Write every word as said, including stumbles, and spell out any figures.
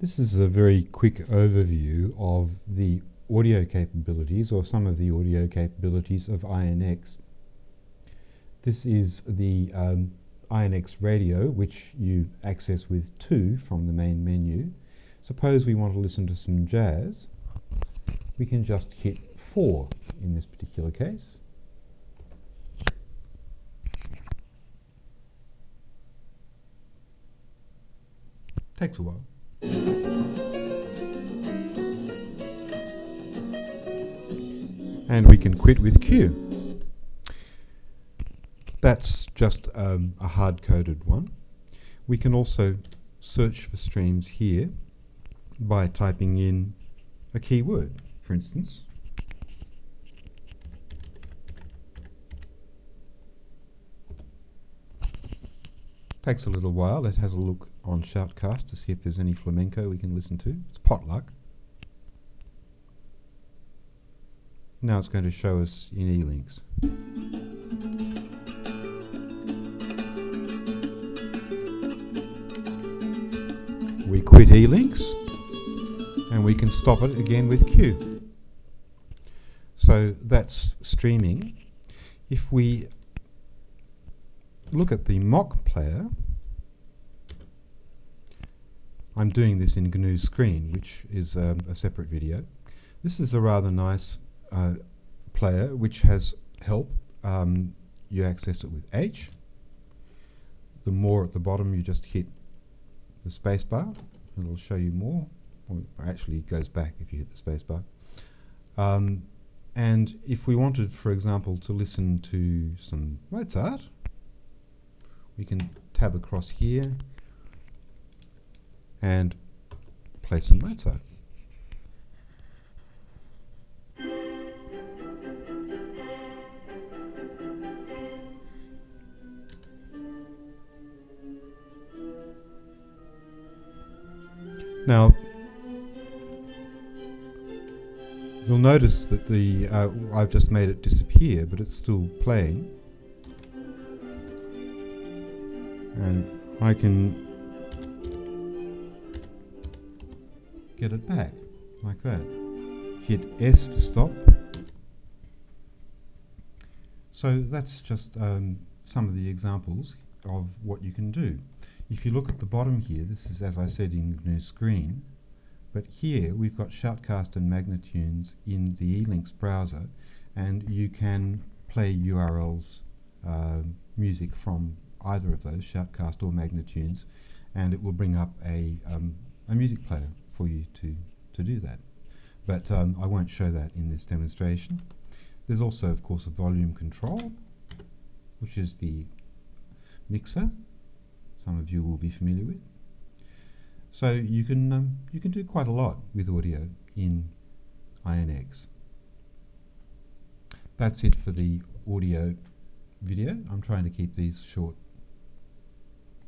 This is a very quick overview of the audio capabilities, or some of the audio capabilities, of I N X. This is the um, I N X radio, which you access with two from the main menu. Suppose we want to listen to some jazz. We can just hit four in this particular case. Takes a while. And we can quit with Q. That's just um, a hard-coded one. We can also search for streams here by typing in a keyword, for instance. Takes a little while. It has a look on Shoutcast to see if there's any flamenco we can listen to. It's potluck. Now it's going to show us in E-Links. We quit E-Links and we can stop it again with Q. So that's streaming. If we look at the mock player, I'm doing this in G N U Screen, which is um, a separate video. This is a rather nice uh, player which has help. Um, you access it with H. The more at the bottom, you just hit the space bar and it'll show you more. Or actually it goes back if you hit the space bar. Um, and if we wanted, for example, to listen to some Mozart, we can tab across here and play some Mozart. Now, you'll notice that the uh, I've just made it disappear, but it's still playing. And I can get it back, like that. Hit S to stop. So that's just um, some of the examples of what you can do. If you look at the bottom here, this is, as I said, in G N U Screen, but here we've got Shoutcast and Magnitunes in the E-Links browser, and you can play U R Ls, uh, music from either of those, Shoutcast or Magnitunes, and it will bring up a, um, a music player for you to, to do that. But um, I won't show that in this demonstration. There's also, of course, a volume control, which is the mixer. Some of you will be familiar with. So you can um, you can do quite a lot with audio in I N X. That's it for the audio video. I'm trying to keep these short